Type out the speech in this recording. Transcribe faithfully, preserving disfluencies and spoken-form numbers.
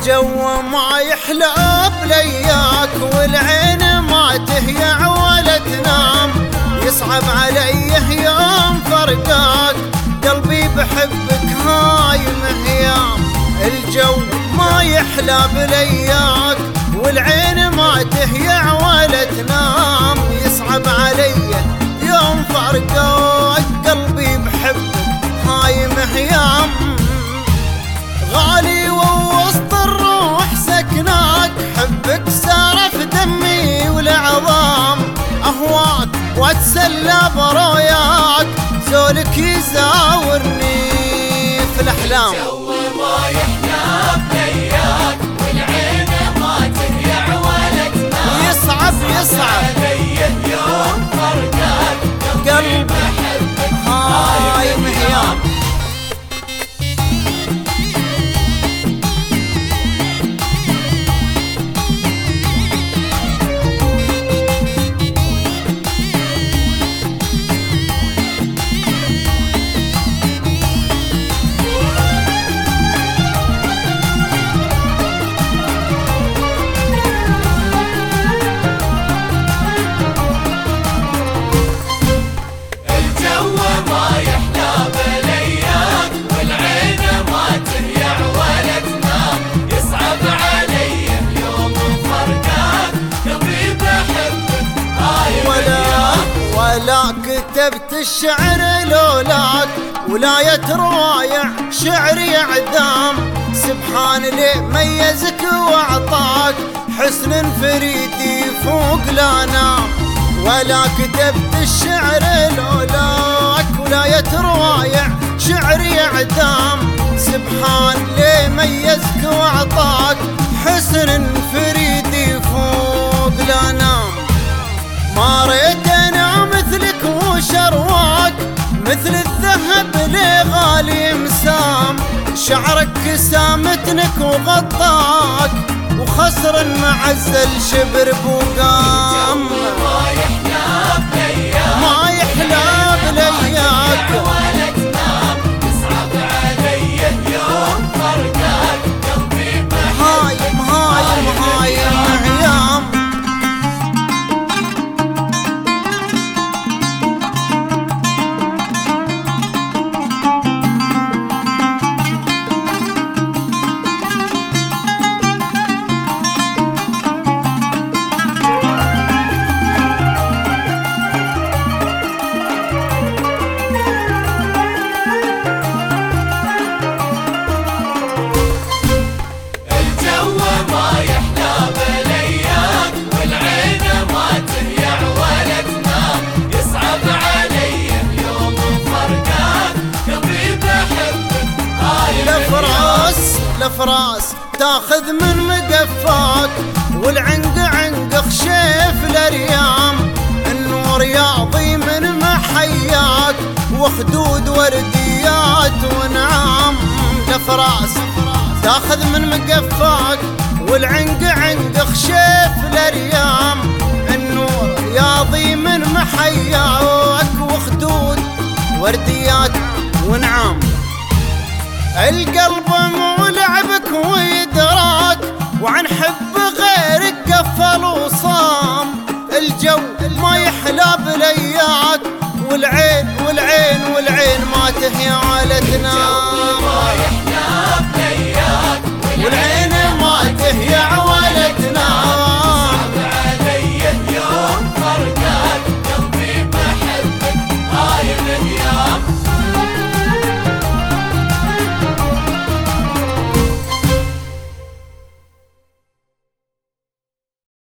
الجو ما يحلى بلياك، والعين ما تهيع ولا تنام. يصعب علي يوم فرقاك، قلبي بحبك هاي مهيام. الجو ما يحلى بلياك، والعين ما تهيع ولا تنام. يصعب علي يوم فرقاك، قلبي بحبك هاي مهيام. غالي ووسط الروح سكناك، حبك سار في دمي والعظام. اهواك واتسلى برؤياك، زولك يزاورني في الاحلام. الجو ما يحلى بلياك، والعين ما تهيع ولا تنام. يصعب يصعب علي يوم فرقاك، قلبي بحبك هاي مهيام. ولا كتبت الشعر لولاك، ولاية روايع شعري اعدام. سبحان اللي ميزك واعطاك حسن فريد يفوق لا نام. ولا كتبت الشعر لولاك، ولاية روايع شعري اعدام. سبحان اللي ميزك واعطاك حسن فريد يفوق لا نام. ما ريت انا مثلك وشرواك، مثل الذهب لي غالي مسام. شعرك كسامتنك وغطاك، وخسر معزل شبر بوقام. ما يحلى بلياك، ما يحلى بلياك ولا تنام. يصعب علي يوم فرقاك، قلبي بحبك هايم هايم هايم عيام. الافراس تاخذ من مقفاك، والعنق عنق خشيف الاريام. النور ياضي من محياك، وخدود ورديات ونعام. الافراس تاخذ من مقفاك، والعنق عنق خشيف الاريام. النور ياضي من محياك، وخدود ورديات ونعام. القلب مو لعبك ويدراك، وعن حب غيرك قفل وصام. الجو ما يحلى بلياك، والعين والعين والعين ما تهيا ولا تنام. ما يحلى بلياك، والعين